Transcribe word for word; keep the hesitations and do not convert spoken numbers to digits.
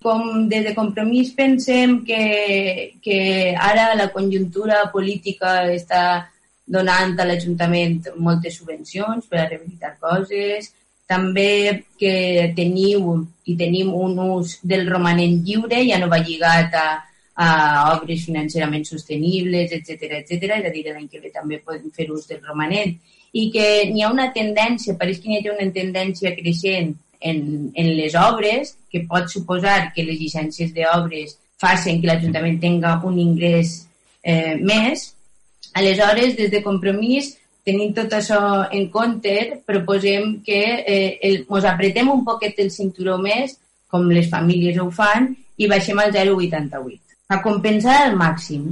com des de Compromís pensem que, que ara la conjuntura política està donant a l'Ajuntament moltes subvencions per a rehabilitar coses, també que teniu i tenim un ús del romanent lliure, ja no va lligat a, a obres financerament sostenibles, etcètera, etcètera, és a dir, l'any que ve també podem fer ús del romanent, i que n'hi ha una tendència, pareix que n'hi ha una tendència creixent en, en les obres, que pot suposar que les llicències d'obres facin que l'Ajuntament tinga un ingrés eh, més. Aleshores, des de Compromís, tenint tot això en compte, proposem que eh, el, mos apretem un poquet el cinturó més, com les famílies ho fan, i baixem al zero coma vuitanta-vuit, a compensar al màxim.